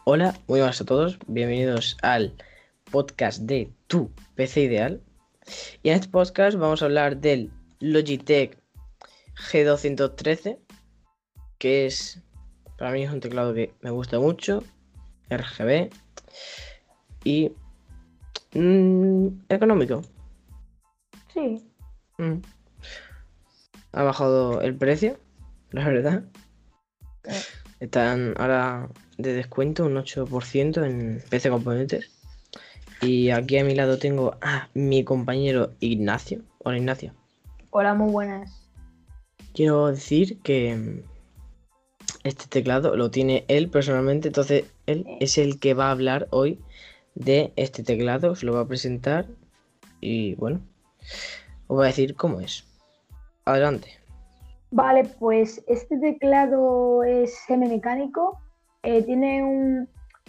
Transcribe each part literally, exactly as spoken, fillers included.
Hola, muy buenas a todos, bienvenidos al podcast de Tu P C Ideal. Y en este podcast vamos a hablar del Logitech G doscientos trece, que es, para mí es un teclado que me gusta mucho, R G B y mmm, económico. Sí. Mm. Ha bajado el precio, la verdad. Eh, Están ahora de descuento un ocho por ciento en P C Componentes. Y aquí a mi lado tengo a mi compañero Ignacio. Hola, Ignacio. Hola, muy buenas. Quiero decir que mm, este teclado lo tiene él personalmente, entonces él Eh, es el que va a hablar hoy de este teclado, os lo va a presentar y bueno, os va a decir cómo es. Adelante. Vale, pues este teclado es semimecánico. Eh, tiene un-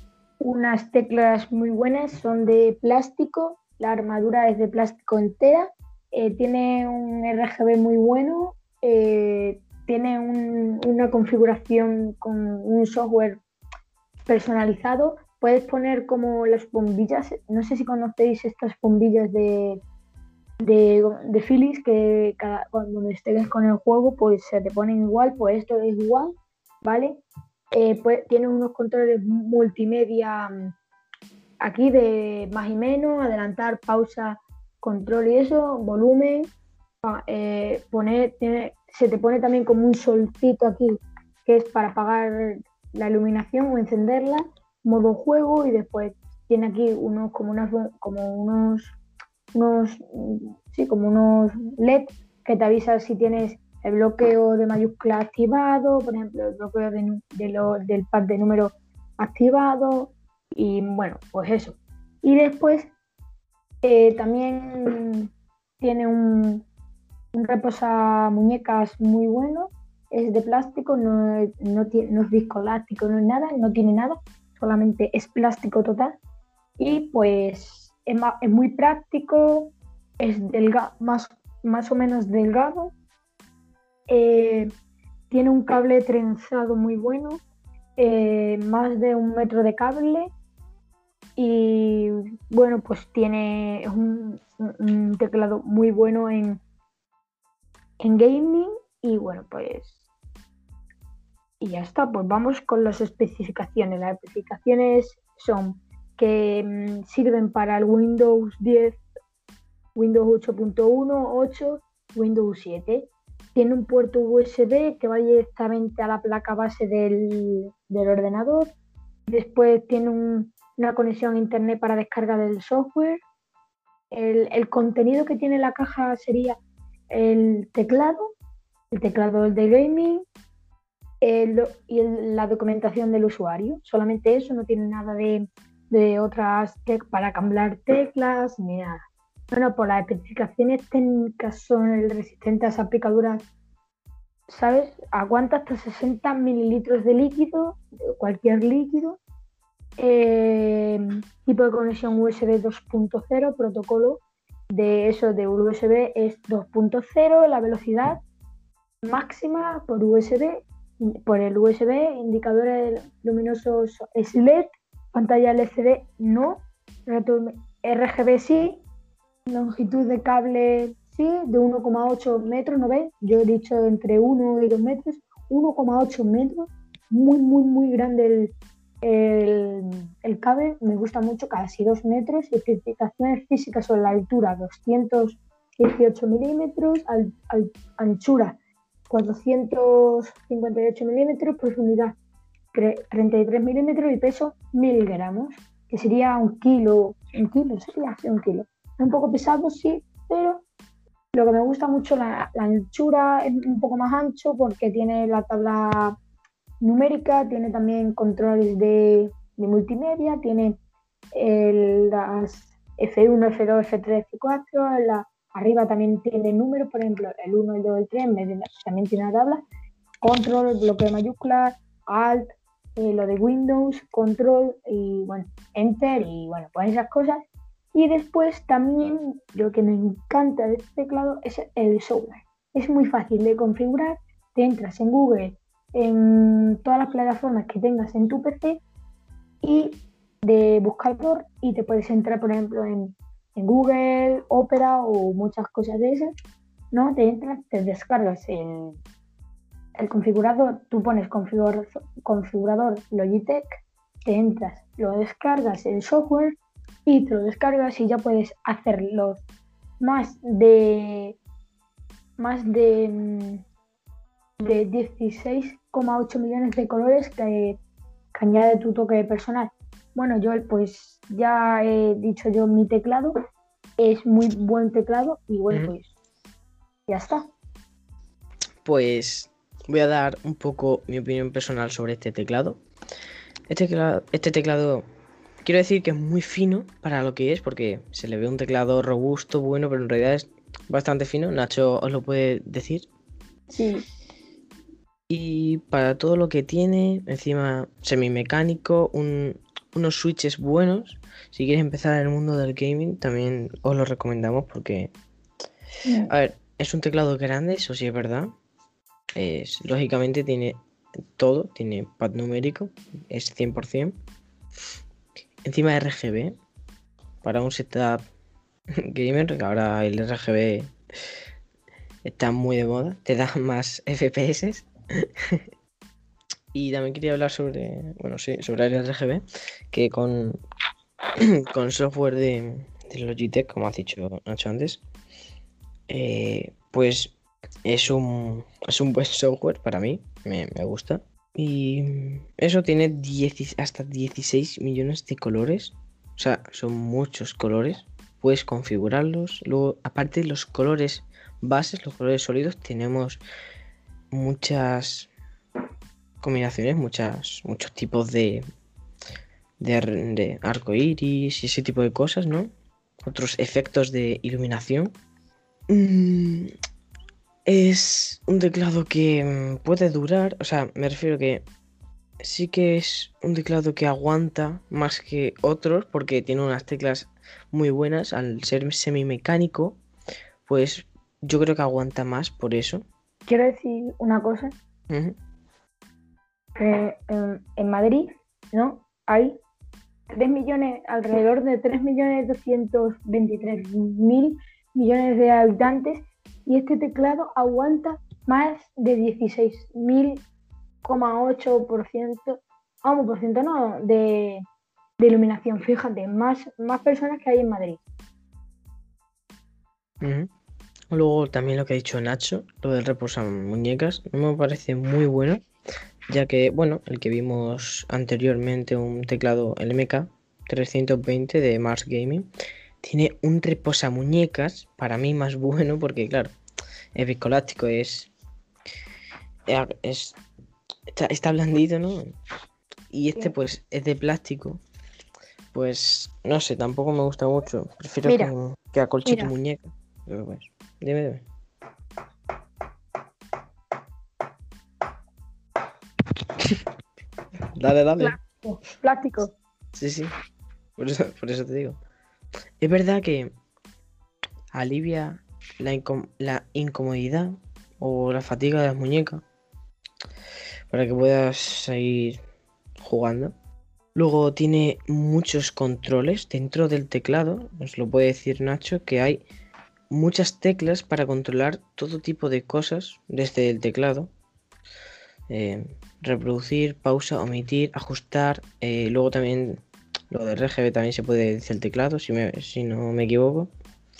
unas teclas muy buenas, son de plástico. La armadura es de plástico entera. Eh, tiene un R G B muy bueno. eh, tiene un- una configuración con un software personalizado. Puedes poner como las bombillas. No sé si conocéis estas bombillas de de, de Philips que cada, cuando estés con el juego pues se te ponen igual, pues esto es igual, ¿vale? Eh, pues tiene unos controles multimedia mm, aquí de más y menos, adelantar, pausa, control y eso, volumen, ah, eh, poner, tiene, se te pone también como un solcito aquí que es para apagar la iluminación o encenderla, modo juego y después tiene aquí unos como unas como unos unos, sí, como unos L E D que te avisan si tienes el bloqueo de mayúscula activado, por ejemplo, el bloqueo de, de lo, del pad de número activado y bueno, pues eso. Y después eh, también tiene un, un reposamuñecas muy bueno, es de plástico, no, no, tiene, no es viscoelástico, no es nada, no tiene nada, solamente es plástico total y pues es, ma- es muy práctico, es delga- más, más o menos delgado, eh, tiene un cable trenzado muy bueno, eh, más de un metro de cable y bueno, pues tiene es un, un- un teclado muy bueno en, en gaming y bueno, pues y ya está, pues vamos con las especificaciones. Las especificaciones son que mm, sirven para el Windows diez, Windows ocho punto uno, ocho, Windows siete. Tiene un puerto U S B que va directamente a la placa base del, del ordenador. Después tiene un- una conexión a internet para descarga del software. El, el contenido que tiene la caja sería el teclado, el teclado de gaming, el- y el- la documentación del usuario. Solamente eso, no tiene nada de, de otras tec- para cambiar teclas ni nada. Bueno, pues las especificaciones técnicas son el resistente a esas picaduras, ¿sabes? Aguanta hasta sesenta mililitros de líquido, de cualquier líquido. Eh, tipo de conexión U S B dos punto cero, protocolo de eso de U S B es dos punto cero, la velocidad máxima por U S B, por el U S B, indicadores luminosos S L E D, pantalla L C D no, R G B sí, longitud de cable sí, de uno coma ocho metros, ¿no ves? Yo he dicho entre uno y dos metros, uno coma ocho metros, muy, muy, muy grande el, el, el cable, me gusta mucho, casi dos metros, y especificaciones físicas sobre la altura, doscientos dieciocho milímetros, al, al, anchura cuatrocientos cincuenta y ocho milímetros, profundidad treinta y tres milímetros y peso mil gramos, que sería un kilo, un kilo, sería sí, un kilo. Es un poco pesado, sí, pero lo que me gusta mucho la, la anchura es un poco más ancho porque tiene la tabla numérica, tiene también controles de, de multimedia, tiene el, las F uno, F dos, F tres, F cuatro, la, arriba también tiene números, por ejemplo, el uno, el dos, el tres, también tiene una tabla, control, bloque de mayúsculas, alt, eh, lo de Windows, control y bueno, enter y bueno, pues esas cosas. Y después también lo que me encanta de este teclado es el software. Es muy fácil de configurar. Te entras en Google, en todas las plataformas que tengas en tu P C y de buscador y te puedes entrar, por ejemplo, en, en Google, Opera o muchas cosas de esas, ¿no? Te entras, te descargas el, el configurador, tú pones configurador, configurador Logitech, te entras, lo descargas el software y te lo descargas y ya puedes hacer los más de más de, de dieciséis coma ocho millones de colores que, que añade tu toque personal. Bueno, yo pues ya he dicho yo mi teclado, es muy buen teclado y bueno, Ujú. pues ya está. Pues voy a dar un poco mi opinión personal sobre este teclado. Este teclado, este teclado, quiero decir que es muy fino para lo que es, porque se le ve un teclado robusto, bueno, pero en realidad es bastante fino. Nacho os lo puede decir. Sí, Y para todo lo que tiene, encima semimecánico, un, unos switches buenos. Si quieres empezar en el mundo del gaming, también os lo recomendamos porque, mm, a ver, es un teclado grande, eso sí es verdad. Es, lógicamente tiene todo, tiene pad numérico, es cien por ciento. Encima R G B, para un setup gamer, que ahora el R G B está muy de moda, te da más F P S. Y también quería hablar sobre, bueno, sí, sobre el R G B, que con, con software de, de Logitech, como has dicho Nacho antes, eh, pues es un, es un buen software para mí, me, me gusta. Y eso tiene diez, hasta dieciséis millones de colores, o sea, son muchos colores, puedes configurarlos. Luego, aparte de los colores bases, los colores sólidos, tenemos muchas combinaciones, muchas, muchos tipos de, de, ar- de arco iris y ese tipo de cosas, ¿no? Otros efectos de iluminación. Mm, es un teclado que mm, puede durar, o sea, me refiero que sí que es un teclado que aguanta más que otros porque tiene unas teclas muy buenas. Al ser semimecánico, pues yo creo que aguanta más por eso. quiero decir una cosa, Ujú. que en, en Madrid, ¿no? Hay tres millones, alrededor de tres millones doscientos veintitrés mil millones de habitantes y este teclado aguanta más de dieciséis mil coma ocho por ciento, vamos, por ciento no, de, de iluminación. Fíjate, más, más personas que hay en Madrid. Ujú. Luego también lo que ha dicho Nacho, lo del muñecas, no me parece muy bueno, ya que, bueno, el que vimos anteriormente, un teclado el M K trescientos veinte de Mars Gaming, tiene un reposamuñecas para mí más bueno, porque claro, el viscoelástico es, es está, está blandito, ¿no? Y este Sí. pues es de plástico, pues no sé, tampoco me gusta mucho, prefiero Mira, que, que acolche tu mira, muñeca. Pero pues, dime, dime. Dale, dale. plástico, plástico. Sí, sí, por eso, por eso te digo. Es verdad que alivia la, incom- la incomodidad o la fatiga de las muñecas para que puedas seguir jugando. Luego tiene muchos controles dentro del teclado. Os lo puede decir Nacho que hay muchas teclas para controlar todo tipo de cosas desde el teclado. Eh, reproducir, pausa, omitir, ajustar. Eh, luego también lo de R G B también se puede desde el teclado, si, me- si no me equivoco.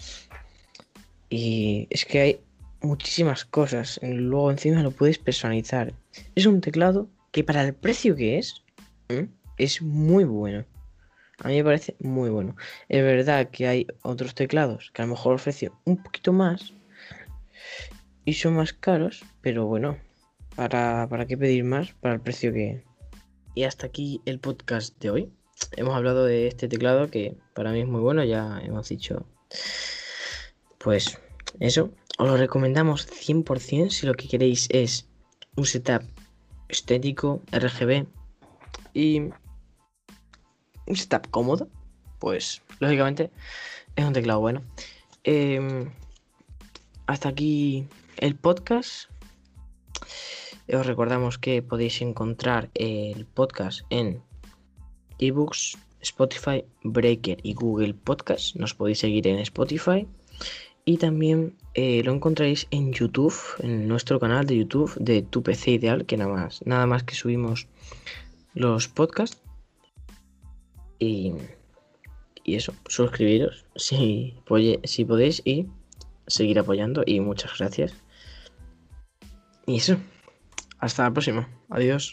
Y es que hay muchísimas cosas. Luego encima lo puedes personalizar. Es un teclado que para el precio que es, ¿m? Es muy bueno. A mí me parece muy bueno. Es verdad que hay otros teclados que a lo mejor ofrecen un poquito más y son más caros, pero bueno, ¿para, para qué pedir más para el precio que... Y hasta aquí el podcast de hoy. Hemos hablado de este teclado que para mí es muy bueno, ya hemos dicho. Pues eso, os lo recomendamos cien por ciento si lo que queréis es un setup estético, R G B y un setup cómodo. Pues lógicamente es un teclado bueno. Eh, hasta aquí el podcast. Os recordamos que podéis encontrar el podcast en eBooks, Spotify, Breaker y Google Podcast. Nos podéis seguir en Spotify. Y también eh, lo encontráis en YouTube, en nuestro canal de YouTube de Tu P C Ideal, que nada más, nada más que subimos los podcasts. Y, y eso, suscribiros si, si podéis y seguir apoyando. Y muchas gracias. Y eso, hasta la próxima. Adiós.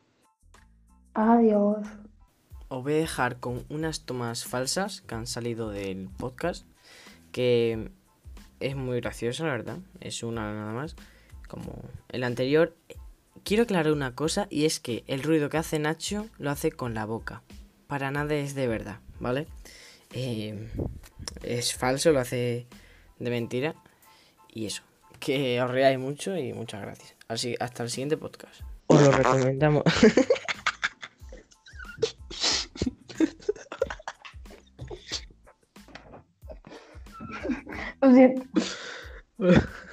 Adiós. Os voy a dejar con unas tomas falsas que han salido del podcast, que es muy graciosa, la verdad. Es una nada más. Como el anterior. Quiero aclarar una cosa, y es que el ruido que hace Nacho lo hace con la boca. Para nada es de verdad, ¿vale? Eh, es falso, lo hace de mentira. Y eso, que os reáis mucho y muchas gracias. Así, hasta el siguiente podcast. Os lo recomendamos. Lo siento.